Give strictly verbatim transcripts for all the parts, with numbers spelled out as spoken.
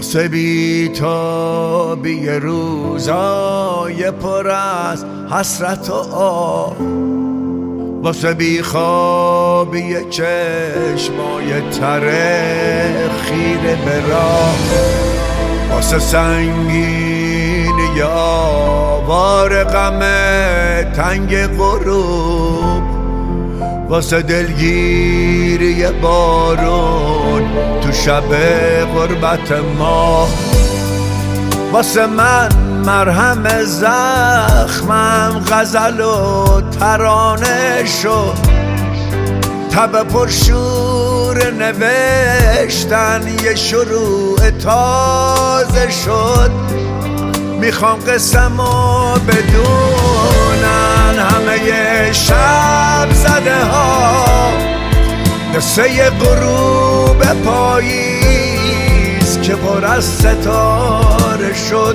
واسه بی‌تابی روزای پر از حسرت و آه، واسه بیخوابی چشمای تره خیره به راه، واسه سنگینی آوار غم تنگ غروب، واسه دلگیری بارون تو شب غربت ما، واسه من مرهم زخمم غزل و ترانه شد، تب پرشور نوشتن یه شروع تازه شد. میخوام قسمو بدونن همه شب زده ها، قصه غروب پاییز که پر از ستاره شد،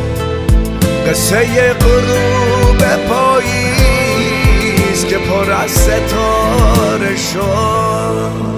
قصه غروب پاییز که پر از ستاره شد.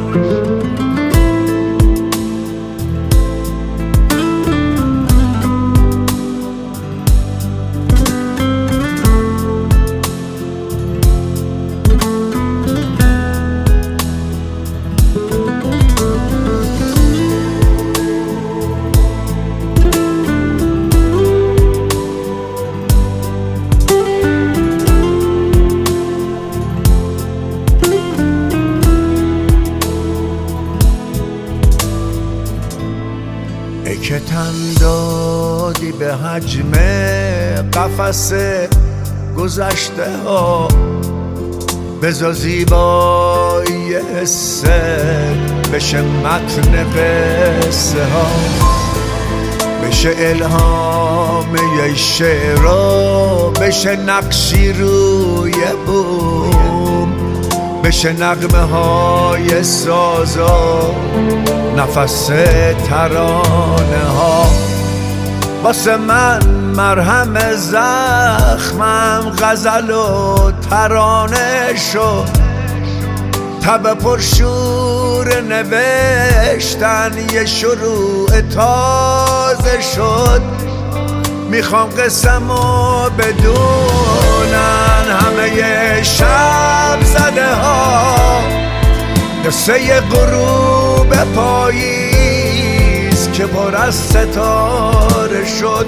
ای که تن دادی به حجم قفس گذشته ها، بذار زیبایی حسه بشه متن قصه ها، بشه الهام یه شعرها، بشه نقشی روی بوم، بشه نغمه های سازا نفس ترانه ها. واسه من مرهم زخمم غزل و ترانه شد، تب پرشور نوشتن یه شروع تازه شد. میخوام قسمو بدونن همه شب زده ها، قصه غروب پاییز که پر از ستاره شد،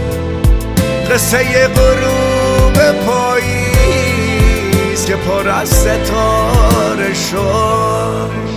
قصه غروب پاییز که پر از ستاره شد.